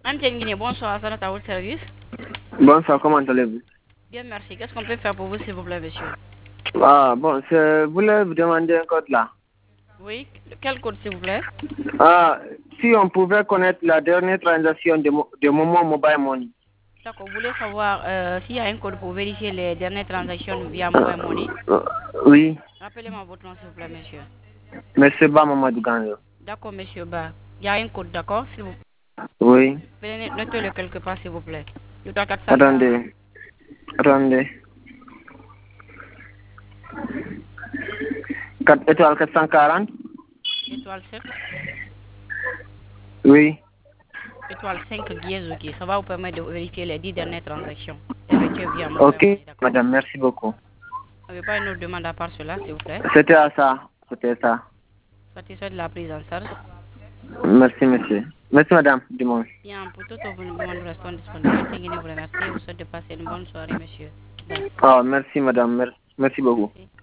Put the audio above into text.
Antenne Guinée, bonsoir, ça notre service. Bonsoir, comment allez-vous? Bien, merci. Qu'est-ce qu'on peut faire pour vous, s'il vous plaît, monsieur? Ah, bon, je voulais vous demander un code là. Oui, quel code, s'il vous plaît? Ah, si on pouvait connaître la dernière transaction de Momo Mobile Money. D'accord, vous voulez savoir s'il y a un code pour vérifier les dernières transactions via Mobile Money? Oui, Rappelez-moi votre nom, s'il vous plaît, monsieur. Monsieur Ba Mamadou Ganyo. D'accord, monsieur Ba. Il y a un code, d'accord, s'il vous Oui, plaît. Notez-le quelque part, s'il vous plaît. Le 440. attendez. 4 étoiles 440. Étoile 7. Oui, Étoile 5 dièse, ok. Ça va vous permettre de vérifier les 10 dernières transactions effectuées via Mobile ok, Money, d'accord? madame, merci beaucoup. Vous n'avez pas une autre demande à part cela, s'il vous plaît? C'était à ça, c'était ça. Satisfait de la prise en charge? Merci, monsieur. Merci, madame, dimanche. Bien, pour toute vos demandes, nous restons disponibles. Vous remercie. Vous souhaite de passer une bonne soirée, monsieur. Ah, merci, madame, merci beaucoup. Merci.